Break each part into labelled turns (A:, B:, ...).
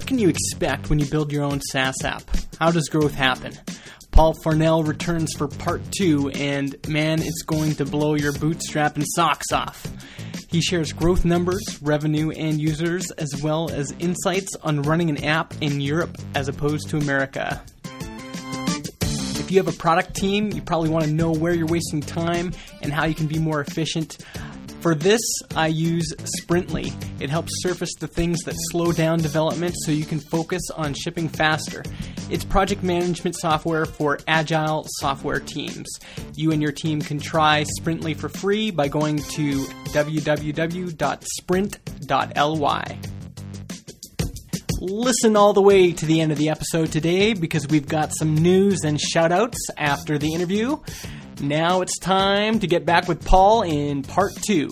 A: What can you expect when you build your own SaaS app? How does growth happen? Paul Farnell returns for part 2, and man, it's going to blow your bootstrap and socks off. He shares growth numbers, revenue, and users, as well as insights on running an app in Europe as opposed to America. If you have a product team, you probably want to know where you're wasting time and how you can be more efficient. For this, I use Sprintly. It helps surface the things that slow down development so you can focus on shipping faster. It's project management software for agile software teams. You and your team can try Sprintly for free by going to www.sprint.ly. Listen all the way to the end of the episode today because we've got some news and shout-outs after the interview. Now it's time to get back with Paul in part 2.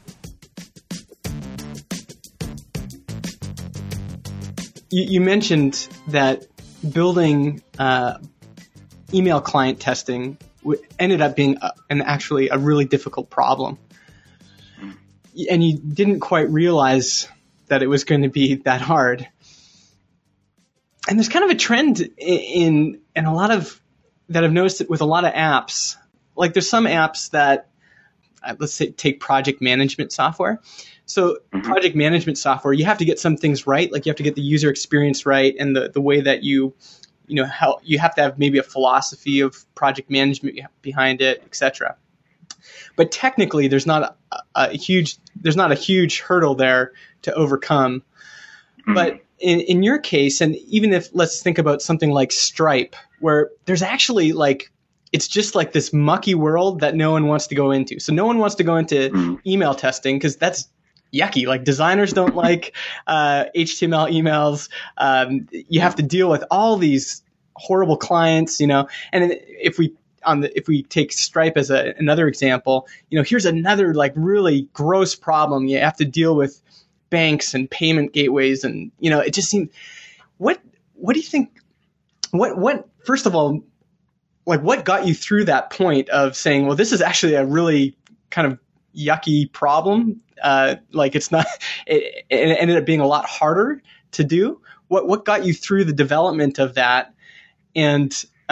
A: You mentioned that building email client testing ended up being actually a really difficult problem. And you didn't quite realize that it was going to be that hard. And there's kind of a trend in a lot of that I've noticed it with a lot of apps. Like there's some apps that, let's say, take project management software. So project management software, you have to get some things right. Like you have to get the user experience right, and the way that you have to have maybe a philosophy of project management behind it, etc. But technically, there's not a huge hurdle there to overcome. But in your case, and even if let's think about something like Stripe, where there's actually it's just like this mucky world that no one wants to go into. So no one wants to go into email testing because that's yucky. Like designers don't like HTML emails. You have to deal with all these horrible clients, And if we take Stripe as another example, here's another really gross problem. You have to deal with banks and payment gateways, and it just seems. What do you think? What first of all? What got you through that point of saying, well, this is actually a really kind of yucky problem? It's not, it ended up being a lot harder to do. What got you through the development of that? And,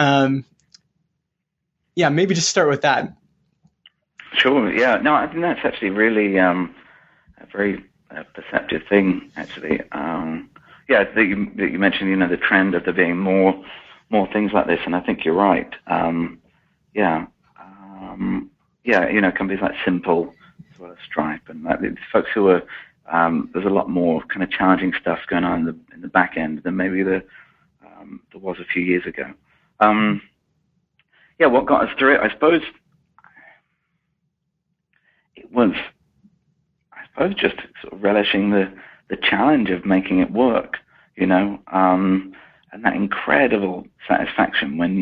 A: maybe just start with that.
B: Sure. Yeah. No, I think that's actually really, a very perceptive thing, actually. That you mentioned, the trend of there being more things like this, and I think you're right. Companies like Simple, as well as Stripe, and these folks who are there's a lot more kind of challenging stuff going on in the back end than maybe there was a few years ago. What got us through it? I suppose it was, just sort of relishing the challenge of making it work, and that incredible satisfaction when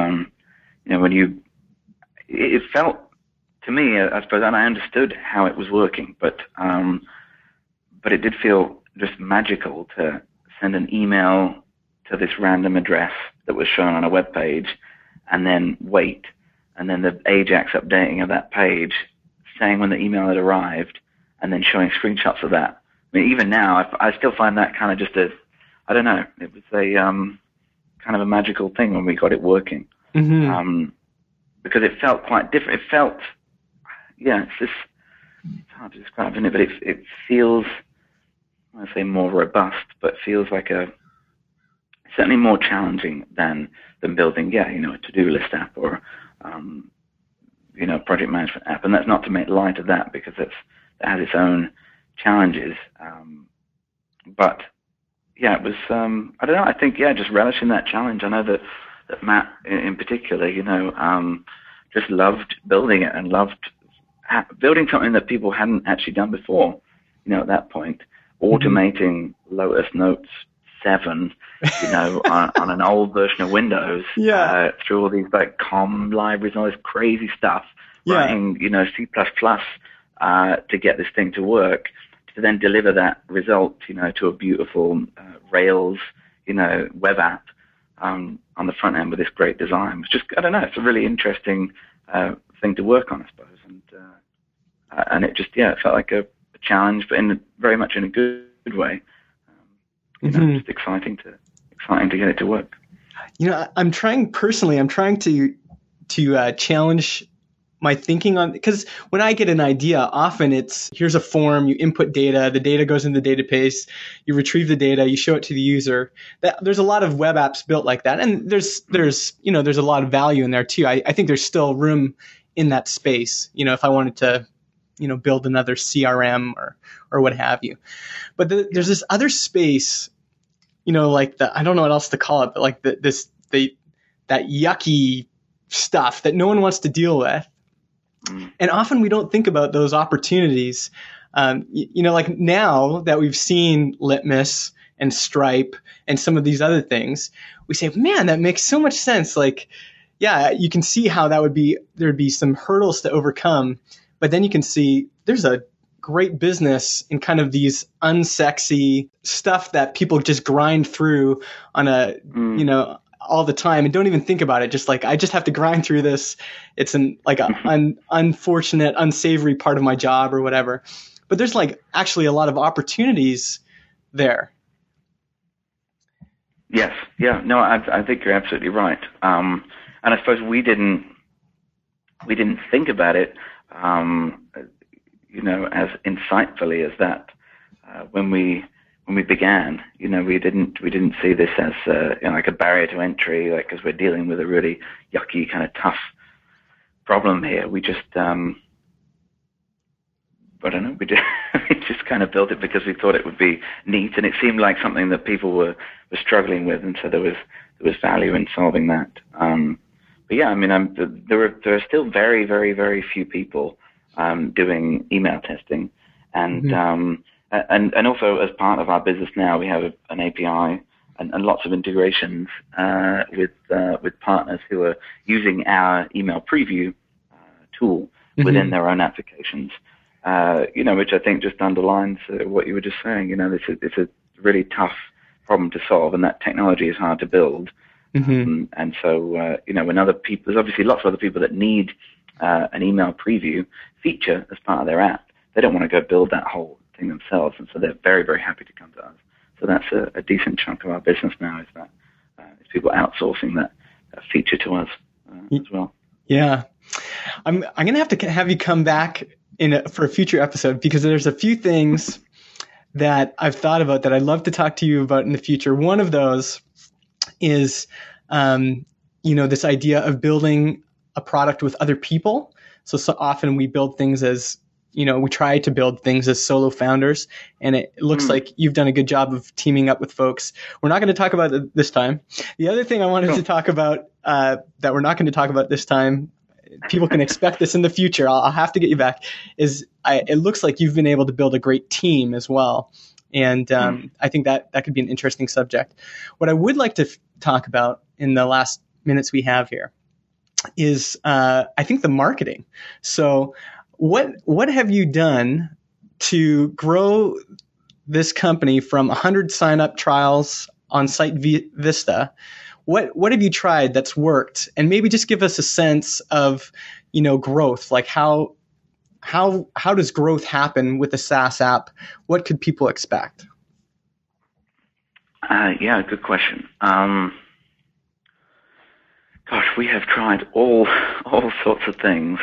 B: it felt to me, I suppose, and I understood how it was working, but it did feel just magical to send an email to this random address that was shown on a web page, and then wait, and then the Ajax updating of that page, saying when the email had arrived, and then showing screenshots of that. I mean, even now, I still find that kind of just I don't know. It was a kind of a magical thing when we got it working, because it felt quite different. It felt, it's hard to describe, isn't it? But it feels, I want to say more robust, but feels like certainly more challenging than building, a to-do list app or project management app. And that's not to make light of that, because it has its own challenges, but. Yeah, it was, I don't know, I think, just relishing that challenge. I know that Matt in particular, just loved building it and loved building something that people hadn't actually done before, at that point. Automating Lotus Notes 7, on an old version of Windows, through all these COM libraries and all this crazy stuff, writing, C++ to get this thing to work, to then deliver that result, to a beautiful Rails, web app on the front end with this great design. It's just, I don't know, it's a really interesting thing to work on, I suppose. And it just, it felt like a challenge, but very much in a good way. just exciting to get it to work.
A: I'm trying to challenge my thinking on, because when I get an idea, often it's, here's a form, you input data, the data goes in the database, you retrieve the data, you show it to the user. There's a lot of web apps built like that, and there's a lot of value in there too. I think there's still room in that space, if I wanted to, build another CRM or what have you. But there's this other space, like I don't know what else to call it, but like that yucky stuff that no one wants to deal with. And often we don't think about those opportunities. Like now that we've seen Litmus and Stripe and some of these other things, we say, man, that makes so much sense. Like, yeah, you can see how there'd be some hurdles to overcome, but then you can see there's a great business in kind of these unsexy stuff that people just grind through on all the time and don't even think about it. Just like, I just have to grind through this. It's an unfortunate, unsavory part of my job or whatever. But there's like actually a lot of opportunities there.
B: Yes. Yeah. No, I think you're absolutely right. And I suppose we didn't think about it, as insightfully as that when we began. We didn't see this as like a barrier to entry, like, because we're dealing with a really yucky kind of tough problem here. We just I don't know, we just kind of built it because we thought it would be neat, and it seemed like something that people were struggling with, and so there was value in solving that. But yeah, I mean, there are still very, very, very few people doing email testing, and and also as part of our business now, we have an API and lots of integrations with partners who are using our email preview tool within their own applications. Which I think just underlines what you were just saying. It's a really tough problem to solve, and that technology is hard to build. And so, when other people, there's obviously lots of other people that need an email preview feature as part of their app. They don't want to go build that whole thing themselves, and so they're very, very happy to come to us. So that's a decent chunk of our business now, is people outsourcing that feature to us as well.
A: Yeah, I'm going to have you come back for a future episode, because there's a few things that I've thought about that I'd love to talk to you about in the future. One of those is, this idea of building a product with other people. So often we build things as, we try to build things as solo founders, and it looks like you've done a good job of teaming up with folks. We're not going to talk about it this time. The other thing I wanted to talk about that we're not going to talk about this time, people can expect this in the future, I'll have to get you back, is it looks like you've been able to build a great team as well. And I think that could be an interesting subject. What I would like to talk about in the last minutes we have here is I think the marketing. So what have you done to grow this company from 100 sign-up trials on Site Vista? What have you tried that's worked? And maybe just give us a sense of, growth. Like how does growth happen with a SaaS app? What could people expect?
B: Yeah, good question. Gosh, we have tried all sorts of things.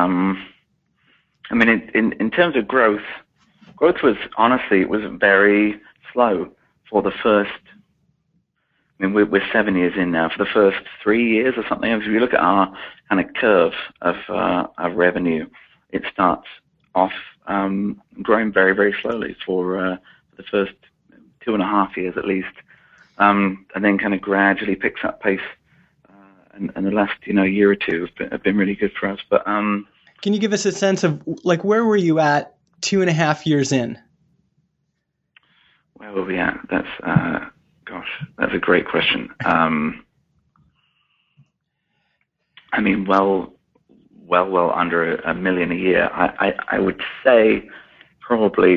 B: I mean, in terms of growth was, honestly, it was very slow for the first. I mean, we're 7 years in now. For the first 3 years or something, if you look at our kind of curve of revenue, it starts off growing very, very slowly for the first 2.5 years at least, and then kind of gradually picks up pace. And the last year or two have been really good for us. But
A: can you give us a sense of like where were you at 2.5 years in?
B: Where were we at? That's a great question. I mean, well under $1 million a year. I would say probably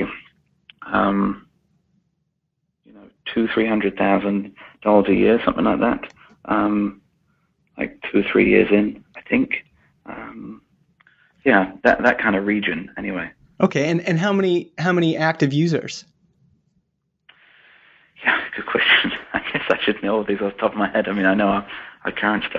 B: $200,000-$300,000 a year, something like that. Like 2 or 3 years in, I think. Yeah, that kind of region anyway.
A: Okay, and how many active users?
B: Yeah, good question. I guess I should know all these off the top of my head. I mean, I know our current stuff.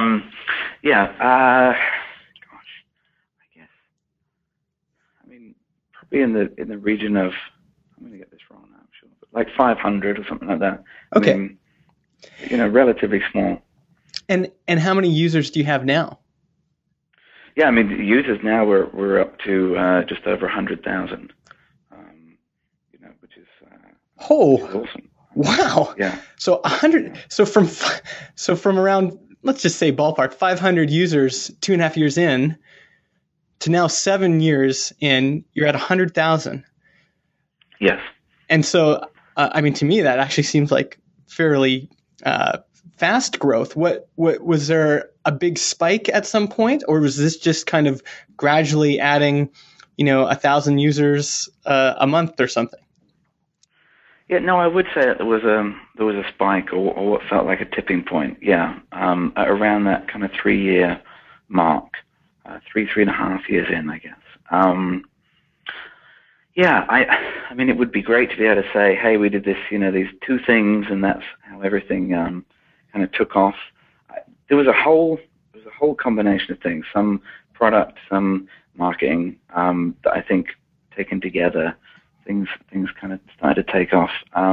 B: Gosh, I guess. I mean, probably in the region of, I'm going to get this wrong now, I'm sure, but like 500 or something like that.
A: Okay.
B: I mean, relatively small.
A: And how many users do you have now?
B: Yeah, I mean, the users now we're up to just over 100,000. Which is awesome.
A: Wow.
B: Yeah.
A: So 100. So from around, let's just say ballpark 500 users 2.5 years in to now 7 years in, you're at 100,000.
B: Yes.
A: And so, I mean, to me, that actually seems like fairly fast growth. What was there a big spike at some point, or was this just kind of gradually adding, 1,000 users a month or something?
B: Yeah, no, I would say that there was a spike or what felt like a tipping point. Yeah, at around that kind of 3-year mark, 3.5 years in, I guess. Yeah, I mean, it would be great to be able to say, hey, we did this, these two things, and that's how everything kind of took off. There was a whole combination of things, some product, some marketing, that I think taken together, things kind of started to take off. I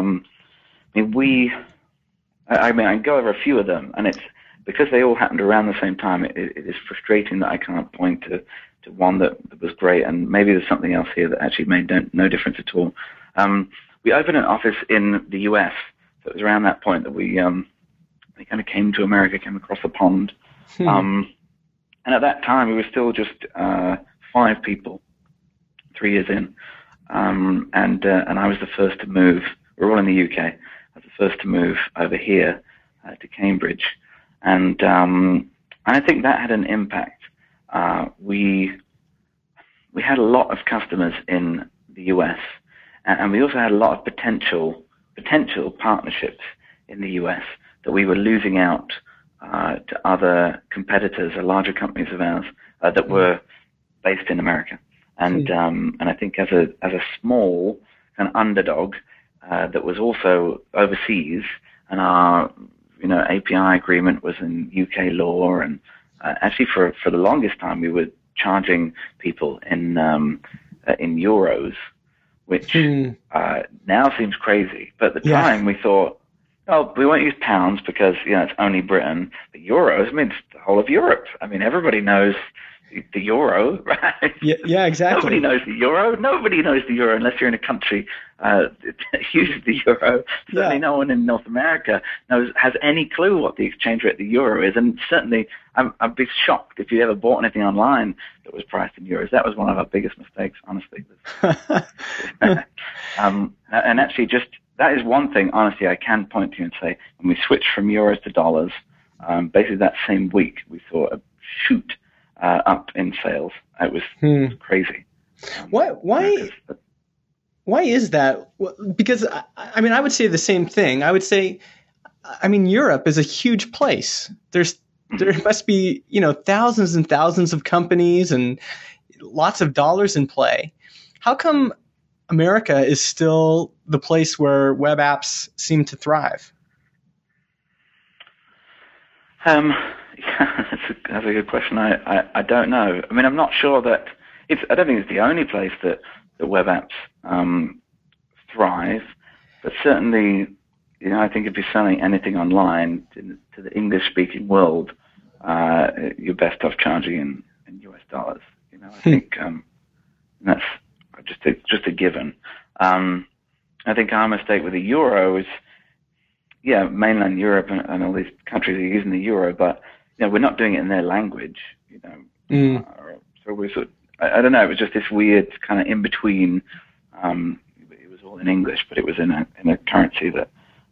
B: can go over a few of them, and it's because they all happened around the same time. It is frustrating that I can't point to one that was great, and maybe there's something else here that actually made no difference at all. We opened an office in the US, so it was around that point that we kind of came to America, came across the pond. And at that time, we were still just 5 people, 3 years in. And I was the first to move. We're all in the UK. I was the first to move over here to Cambridge. And I think that had an impact. We had a lot of customers in the US, and we also had a lot of potential partnerships in the US that we were losing out to other competitors, or larger companies of ours that were based in America. And I think as a small kind of underdog that was also overseas, and our API agreement was in UK law, and actually for the longest time we were charging people in euros, which now seems crazy, but at the time we thought, oh, we won't use pounds because it's only Britain. But euros, I mean, it's the whole of Europe. I mean, everybody knows the euro, right?
A: Yeah, exactly.
B: Nobody knows the euro. Nobody knows the euro unless you're in a country that uses the euro. Certainly no one in North America has any clue what the exchange rate of the euro is. And certainly I'd be shocked if you ever bought anything online that was priced in euros. That was one of our biggest mistakes, honestly. And actually that is one thing, honestly, I can point to and say, when we switched from euros to dollars, basically that same week, we saw a shoot up in sales. It was crazy.
A: Why is that? Because, I mean, I would say the same thing. I would say, I mean, Europe is a huge place. There must be, thousands and thousands of companies and lots of dollars in play. How come America is still the place where web apps seem to thrive?
B: That's a good question. I don't know. I mean, I'm not sure that I don't think it's the only place that web apps thrive, but certainly, I think if you're selling anything online to the English-speaking world, you're best off charging in US dollars. I think that's just a given. I think our mistake with the euro is, mainland Europe and all these countries are using the euro, but we're not doing it in their language. So we sort of, I don't know. It was just this weird kind of in between. It was all in English, but it was in a currency that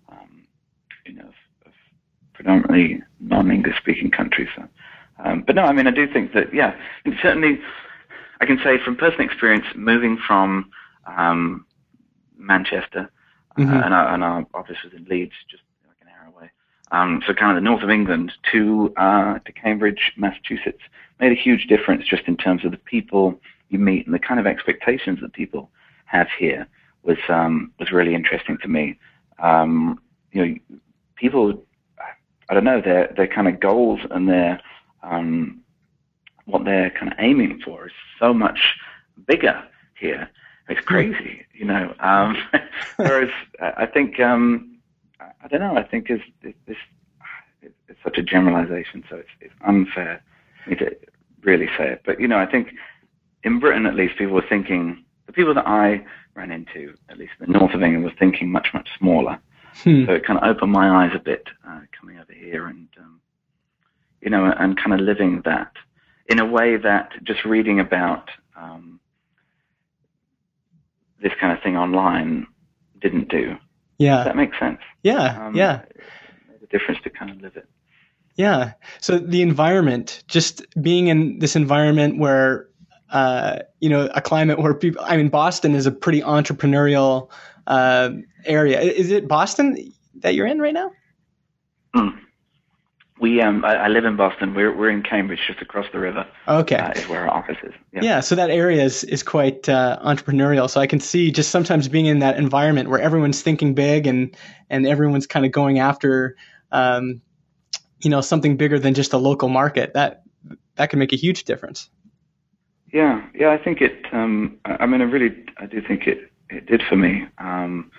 B: of predominantly non-English speaking countries. So, but no, I mean, I do think that certainly I can say from personal experience, moving from Manchester and our office was in Leeds, just like an hour away. So kind of the north of England to Cambridge, Massachusetts, made a huge difference just in terms of the people you meet and the kind of expectations that people have here was really interesting to me. You know, people, I don't know, their kind of goals and their what they're kind of aiming for is so much bigger here. It's crazy, you know. Whereas I think I don't know. I think it's such a generalization, so it's unfair for me to really say it. But you know, I think in Britain at least, people were thinking. The people that I ran into, at least in the north of England, were thinking much smaller. So it kind of opened my eyes a bit coming over here, and you know, and kind of living that in a way that just reading about this kind of thing online didn't do.
A: Yeah.
B: Does that make sense?
A: Yeah. Yeah.
B: It made a difference to kind of live it.
A: Yeah. So the environment, just being in this environment where, you know, a climate where people, I mean, Boston is a pretty entrepreneurial area. Is it Boston that you're in right now?
B: I live in Boston. We're in Cambridge, just across the river.
A: Okay.
B: Is where our office is.
A: Yeah. So that area is quite entrepreneurial. So I can see just sometimes being in that environment where everyone's thinking big and everyone's kind of going after, you know, something bigger than just a local market. That can make a huge difference.
B: Yeah. I think it. I mean, I do think it did for me. Having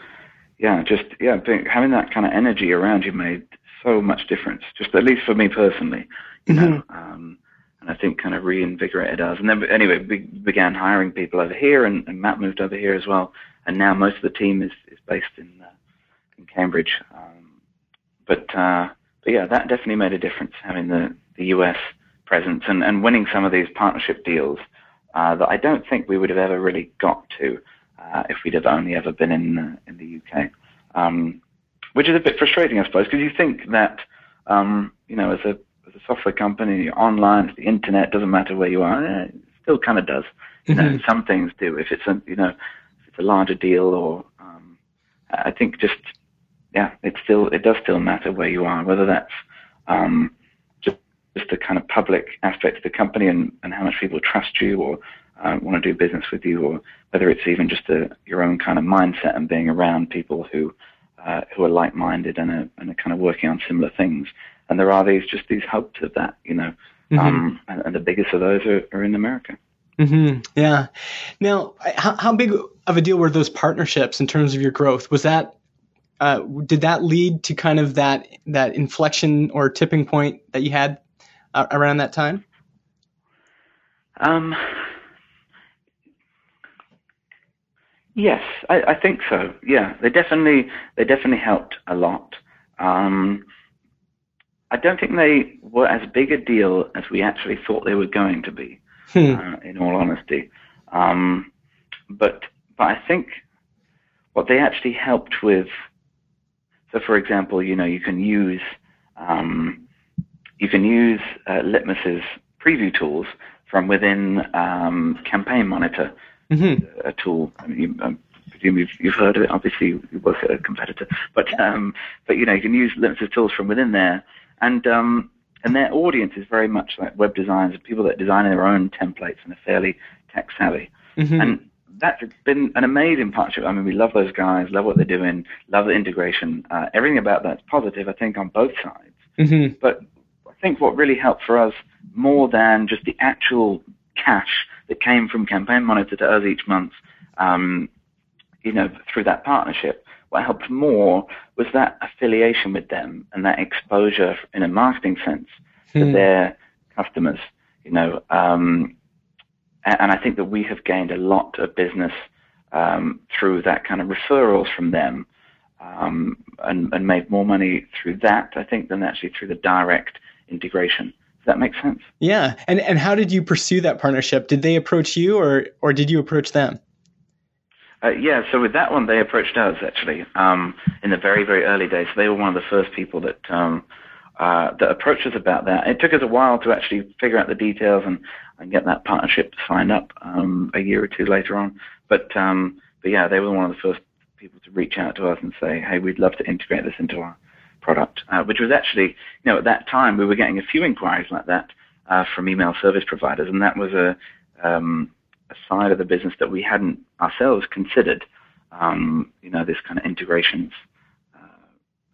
B: that kind of energy around you made so much difference, just at least for me personally, you know, and I think kind of reinvigorated us. And then anyway, we began hiring people over here, and Matt moved over here as well. And now most of the team is based in Cambridge. But yeah, that definitely made a difference, having the US presence and winning some of these partnership deals that I don't think we would have ever really got to if we'd have only ever been in the UK. Which is a bit frustrating, I suppose, because you think that, you know, as a software company, you're online, the internet, doesn't matter where you are. It still kind of does. You know, some things do. If it's a larger deal, or I think just it does still matter where you are, whether that's just the kind of public aspect of the company and how much people trust you or want to do business with you, or whether it's even just your own kind of mindset and being around people who are like-minded and are kind of working on similar things. And there are these hopes of that, you know, and the biggest of those are in America.
A: Yeah. Now, how big of a deal were those partnerships in terms of your growth? Was that did that lead to kind of that inflection or tipping point that you had around that time?
B: Yes, I think so. Yeah, they definitely helped a lot. I don't think they were as big a deal as we actually thought they were going to be, in all honesty. But I think what they actually helped with. So, for example, you know, you can use Litmus's preview tools from within Campaign Monitor. A tool. I mean, I presume you've heard of it. Obviously, you work at a competitor, but you know, you can use Litmus's tools from within there, and their audience is very much like web designers, people that design their own templates and are fairly tech savvy, and that's been an amazing partnership. I mean, we love those guys, love what they're doing, love the integration. Everything about that's positive, I think, on both sides. But I think what really helped for us, more than just the actual cash that came from Campaign Monitor to us each month, you know, through that partnership, what helped more was that affiliation with them and that exposure in a marketing sense to their customers, you know. And I think that we have gained a lot of business through that kind of referrals from them, and made more money through that, I think, than actually through the direct integration. Does that make sense?
A: Yeah. And how did you pursue that partnership? Did they approach you or did you approach them?
B: Yeah, so with that one, they approached us, actually, in the very, very early days. So they were one of the first people that approached us about that. It took us a while to actually figure out the details and get that partnership signed up a year or two later on. But yeah, they were one of the first people to reach out to us and say, hey, we'd love to integrate this into our product, which was actually, you know, at that time we were getting a few inquiries like that from email service providers, and that was a side of the business that we hadn't ourselves considered. You know, this kind of integrations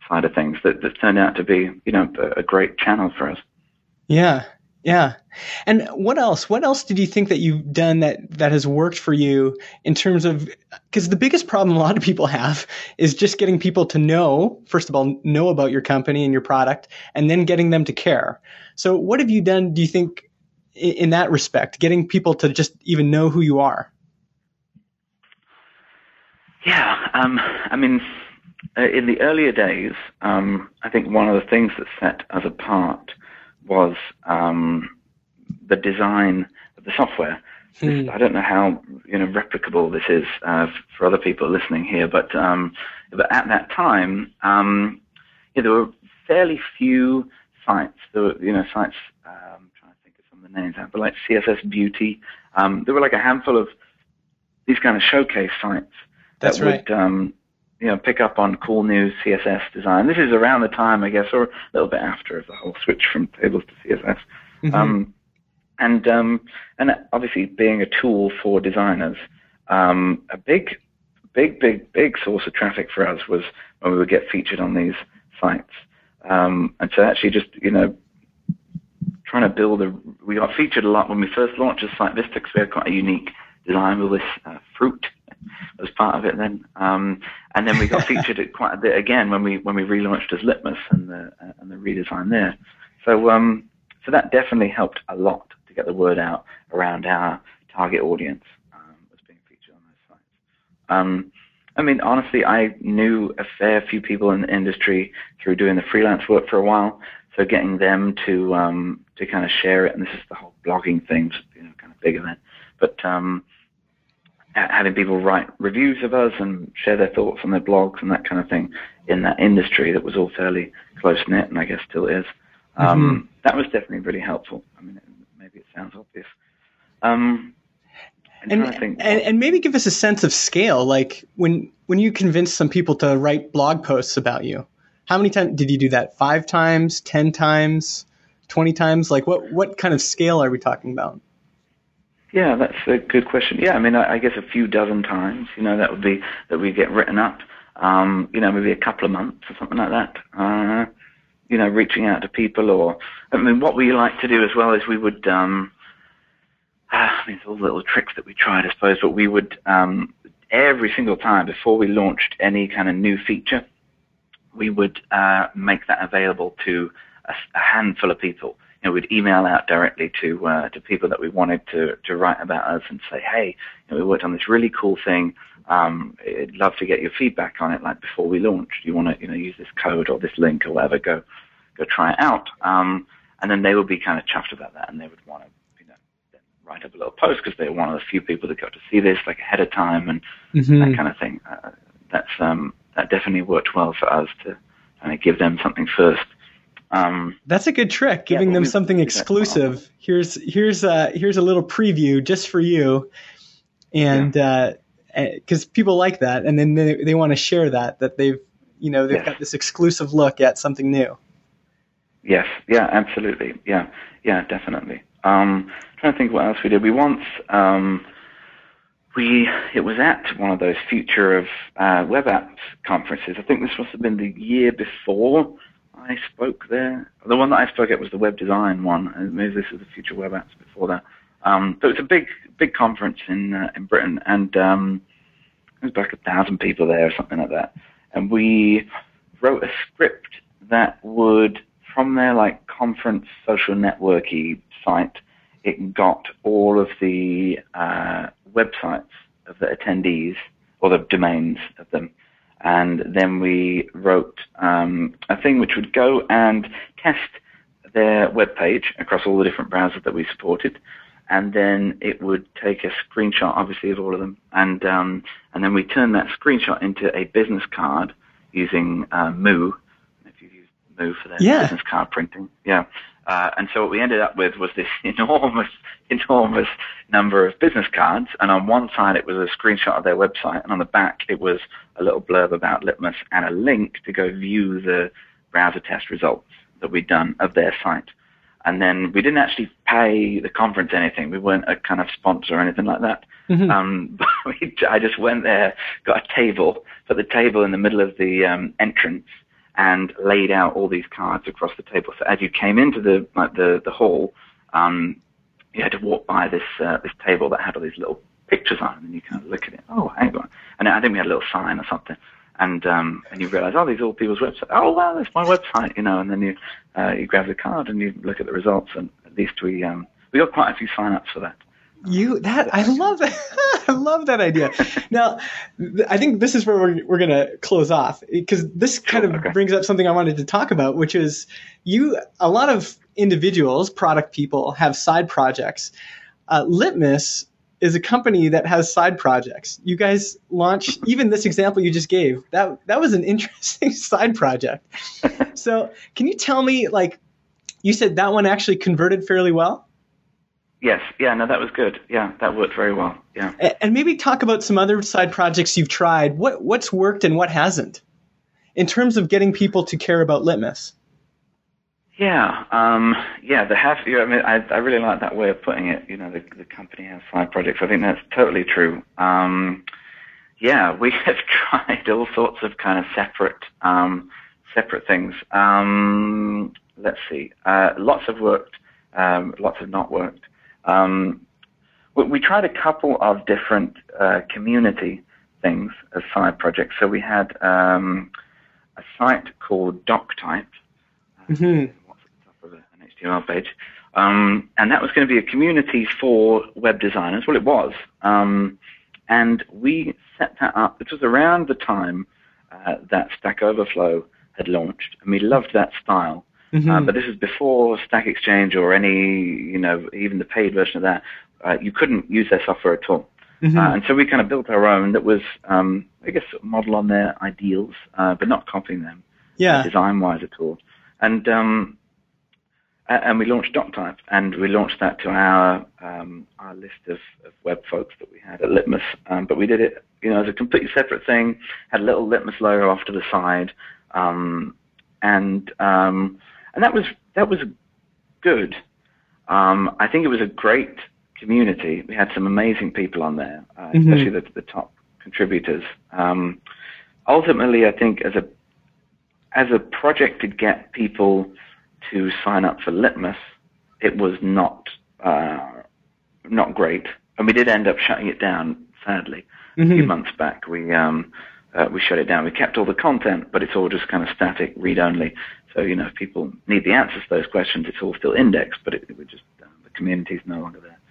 B: side of things that turned out to be, a great channel for us.
A: Yeah. Yeah. And what else? What else did you think that you've done that has worked for you in terms of, because the biggest problem a lot of people have is just getting people to know, first of all, know about your company and your product, and then getting them to care. So what have you done, do you think, in that respect, getting people to just even know who you are?
B: Yeah. In the earlier days, I think one of the things that set us apart was the design of the software. I don't know how replicable this is for other people listening here, but at that time, there were fairly few sites. There were sites. I'm trying to think of some of the names, but like CSS Beauty. There were like a handful of these kind of showcase sites that would pick up on cool new CSS design. This is around the time, I guess, or a little bit after the whole switch from tables to CSS. Mm-hmm. And obviously being a tool for designers, a big source of traffic for us was when we would get featured on these sites. And so actually just, trying to build we got featured a lot when we first launched the site Vista, because we had quite a unique design with this fruit as part of it then. And then we got featured quite a bit again when we relaunched as Litmus and the redesign there. So that definitely helped a lot to get the word out around our target audience was being featured on those sites. Honestly, I knew a fair few people in the industry through doing the freelance work for a while. So getting them to kind of share it, and this is the whole blogging thing, kind of bigger then. But having people write reviews of us and share their thoughts on their blogs and that kind of thing in that industry that was all fairly close-knit, and I guess still is. That was definitely really helpful. Maybe it sounds obvious.
A: And maybe give us a sense of scale. Like when you convinced some people to write blog posts about you, how many times did you do that? 5 times, 10 times, 20 times? Like what kind of scale are we talking about?
B: Yeah, that's a good question. Yeah, I guess a few dozen times. That would be that we get written up. Maybe a couple of months or something like that. Reaching out to people, or what we like to do as well is we would. It's all little tricks that we tried, I suppose, but we would every single time before we launched any kind of new feature, we would make that available to a handful of people. We'd email out directly to people that we wanted to write about us and say, hey, we worked on this really cool thing. I'd love to get your feedback on it. Like before we launch, do you want to use this code or this link or whatever? Go try it out. And then they would be kind of chuffed about that, and they would want to write up a little post because they were one of the few people that got to see this like ahead of time and that kind of thing. That definitely worked well for us to kind of give them something first.
A: That's a good trick, giving them something exclusive. Here's a little preview just for you, and because people like that, and then they want to share that they've got this exclusive look at something new.
B: Yes, yeah, absolutely, yeah, definitely. Trying to think what else we did. We once it was at one of those Future of Web Apps conferences. I think this must have been the year before I spoke there. The one that I spoke at was the web design one. Maybe this is the Future Web Apps before that. So it's a big conference in Britain, and there was like 1,000 people there or something like that. And we wrote a script that would, from their like conference social networky site, it got all of the websites of the attendees, or the domains of them. And then we wrote a thing which would go and test their web page across all the different browsers that we supported. And then it would take a screenshot, obviously, of all of them. And then we turned that screenshot into a business card using Moo. If you've used Moo for their business card printing. Yeah. And so what we ended up with was this enormous number of business cards. And on one side, it was a screenshot of their website. And on the back, it was a little blurb about Litmus and a link to go view the browser test results that we'd done of their site. And then we didn't actually pay the conference anything. We weren't a kind of sponsor or anything like that. Mm-hmm. But I just went there, got a table, put the table in the middle of the entrance, and laid out all these cards across the table. So as you came into the hall, you had to walk by this table that had all these little pictures on it, and you kind of look at it. Oh, hang on. And I think we had a little sign or something. And you realize, oh, these are all people's websites. Oh, wow, that's my website, And then you grab the card and you look at the results. And at least we got quite a few sign-ups for that.
A: I love that. I love that idea. Now, I think this is where we're going to close off, because this kind of brings up something I wanted to talk about, which is a lot of individuals, product people, have side projects. Litmus is a company that has side projects. You guys launched, even this example you just gave, that was an interesting side project. So can you tell me, you said that one actually converted fairly well?
B: Yes. Yeah, no, that was good. Yeah, that worked very well. Yeah.
A: And maybe talk about some other side projects you've tried. What's worked and what hasn't in terms of getting people to care about Litmus?
B: Yeah, I really like that way of putting it. The company has side projects. I think that's totally true. We have tried all sorts of kind of separate things. Let's see. Lots have worked. Lots have not worked. We tried a couple of different community things as side projects. So we had a site called DocType.
A: Mm-hmm.
B: An HTML page, and that was going to be a community for web designers. Well, it was, and we set that up. It was around the time that Stack Overflow had launched, and we loved that style.
A: Mm-hmm.
B: But this is before Stack Exchange or any, even the paid version of that. You couldn't use their software at all.
A: Mm-hmm.
B: And so we kind of built our own that was, I guess, model on their ideals, but not copying them design-wise at all. And we launched DocType, and we launched that to our list of web folks that we had at Litmus. But we did it, as a completely separate thing. Had a little Litmus logo off to the side, and that was good. I think it was a great community. We had some amazing people on there, especially the top contributors. Ultimately, I think as a project to get people to sign up for Litmus, it was not great, and we did end up shutting it down. Sadly, a few months back, we shut it down. We kept all the content, but it's all just kind of static, read only. So if people need the answers to those questions, it's all still indexed, but it would just the community is no longer there.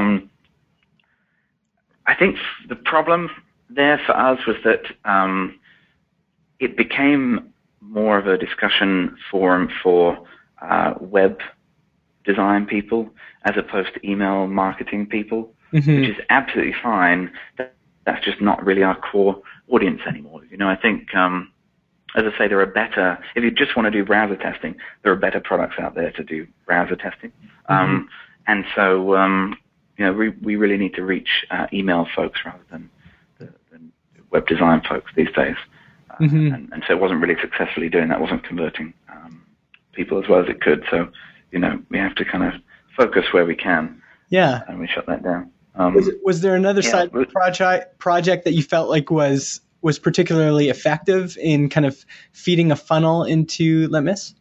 B: I think the problem there for us was that it became more of a discussion forum for web design people as opposed to email marketing people, which is absolutely fine. That's just not really our core audience anymore. I think, as I say, there are better, if you just want to do browser testing, there are better products out there to do browser testing. And so, we really need to reach email folks rather than web design folks these days. And so it wasn't really successfully doing that, wasn't converting people as well as it could. So, we have to kind of focus where we can.
A: Yeah.
B: And we shut that down.
A: Was there another side project that you felt like was particularly effective in kind of feeding a funnel into Litmus?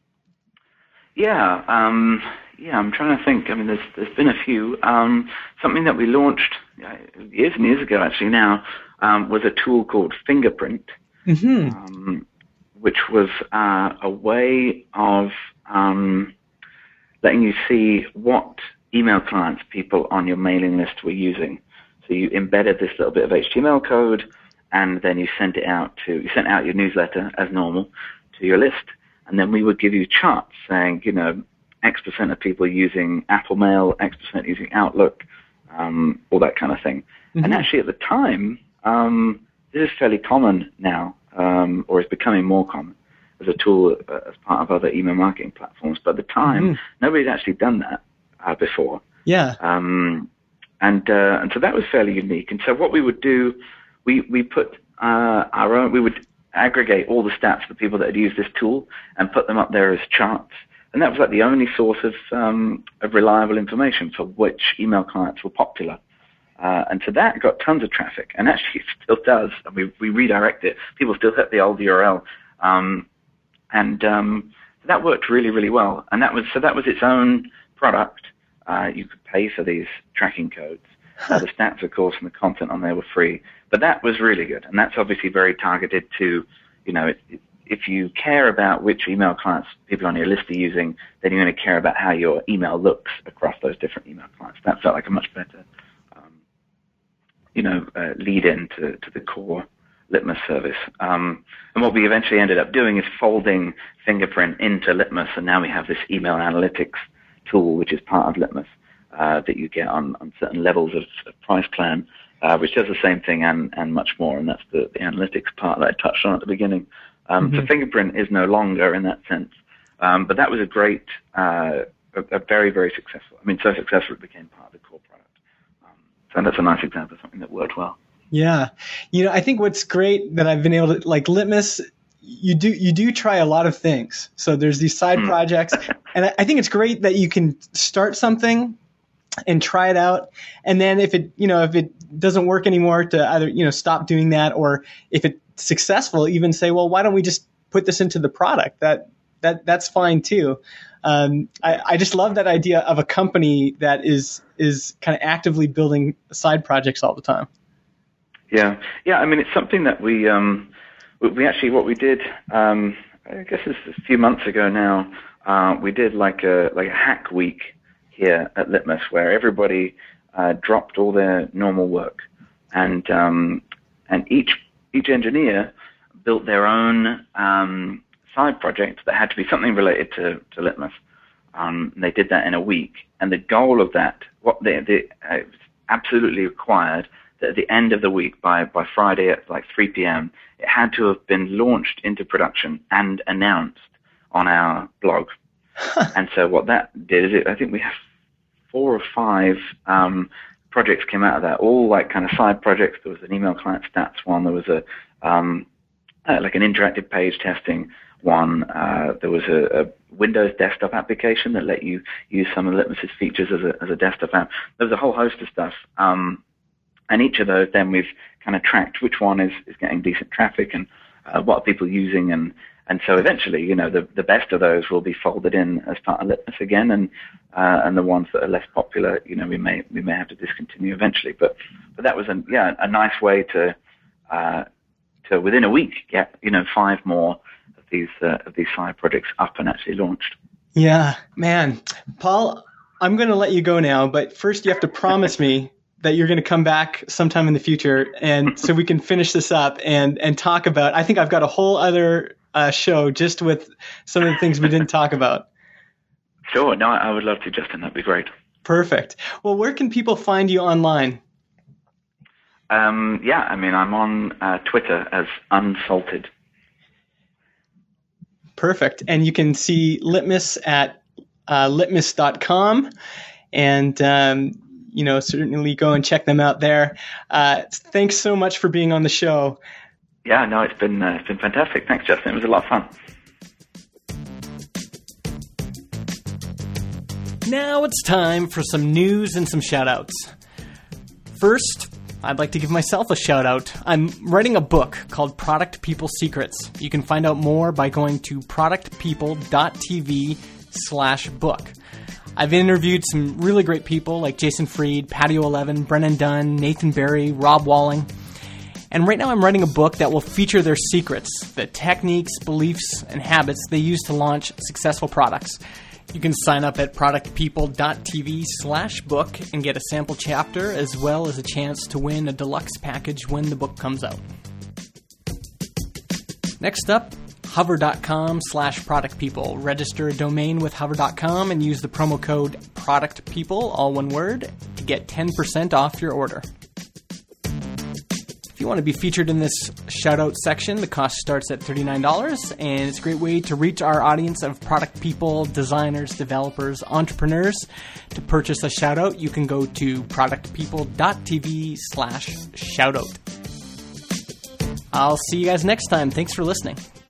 B: Yeah. I'm trying to think. I mean, there's been a few. Something that we launched years and years ago, actually now, was a tool called Fingerprint. Which was a way of letting you see what email clients people on your mailing list were using. So you embedded this little bit of HTML code, and then you sent out your newsletter as normal to your list, and then we would give you charts saying, X% of people using Apple Mail, X% using Outlook, all that kind of thing. And actually at the time, this is fairly common now, or is becoming more common as a tool as part of other email marketing platforms. But at the time, nobody's actually done that before.
A: Yeah.
B: And so that was fairly unique. And so what we would do, we put our own, we would aggregate all the stats for people that had used this tool and put them up there as charts. And that was like the only source of reliable information for which email clients were popular. And so that got tons of traffic, and actually it still does. And we redirect it. People still hit the old URL. And that worked really, really well. And that was its own product. You could pay for these tracking codes. The stats, of course, and the content on there were free. But that was really good. And that's obviously very targeted to, if you care about which email clients people on your list are using, then you're going to care about how your email looks across those different email clients. That felt like a much better, lead in to the core Litmus service. And what we eventually ended up doing is folding Fingerprint into Litmus, and now we have this email analytics tool, which is part of Litmus, that you get on certain levels of price plan, which does the same thing and much more, and that's the analytics part that I touched on at the beginning. So Fingerprint is no longer in that sense, but that was a great, a very, very successful, so successful it became part of the core product. So that's a nice example of something that worked well.
A: Yeah. I think what's great that I've been able to, like Litmus, you do try a lot of things. So there's these side projects, and I think it's great that you can start something and try it out. And then if it doesn't work anymore, to either, stop doing that, or if it's successful, even say, well, why don't we just put this into the product? That's fine too. I just love that idea of a company that is kind of actively building side projects all the time.
B: Yeah. It's something that we actually, what we did, I guess it's a few months ago now, we did like a hack week here at Litmus, where everybody dropped all their normal work, and each engineer built their own side project that had to be something related to Litmus. They did that in a week, and the goal of that, what they absolutely required, that at the end of the week, by Friday at like 3 p.m., it had to have been launched into production and announced on our blog. And so what that did is, I think we have 4 or 5 projects came out of that, all like kind of side projects. There was an email client stats one. There was like an interactive page testing one. There was a Windows desktop application that let you use some of Litmus's features as a desktop app. There was a whole host of stuff. And each of those, then we've kind of tracked which one is getting decent traffic and what are people using, and so eventually, the best of those will be folded in as part of Litmus again, and the ones that are less popular, we may have to discontinue eventually. But that was a nice way to within a week get 5 more of these side projects up and actually launched.
A: Yeah, man, Paul, I'm going to let you go now, but first you have to promise me that you're going to come back sometime in the future, and so we can finish this up and talk about, I think I've got a whole other show just with some of the things we didn't talk about.
B: Sure. No, I would love to, Justin. That'd be great.
A: Perfect. Well, where can people find you online?
B: I'm on Twitter as Unsalted.
A: Perfect. And you can see Litmus at litmus.com, and certainly go and check them out there. Thanks so much for being on the show.
B: Yeah, no, it's been fantastic. Thanks, Justin. It was a lot of fun.
A: Now it's time for some news and some shout-outs. First, I'd like to give myself a shout-out. I'm writing a book called Product People Secrets. You can find out more by going to productpeople.tv/book. I've interviewed some really great people like Jason Fried, Patio11, Brennan Dunn, Nathan Barry, Rob Walling. And right now I'm writing a book that will feature their secrets, the techniques, beliefs, and habits they use to launch successful products. You can sign up at productpeople.tv/book and get a sample chapter as well as a chance to win a deluxe package when the book comes out. Next up, hover.com/productpeople. Register a domain with hover.com and use the promo code productpeople, all one word, to get 10% off your order. If you want to be featured in this shout-out section, the cost starts at $39, and it's a great way to reach our audience of product people, designers, developers, entrepreneurs. To purchase a shout-out, you can go to productpeople.tv/shoutout. I'll see you guys next time. Thanks for listening.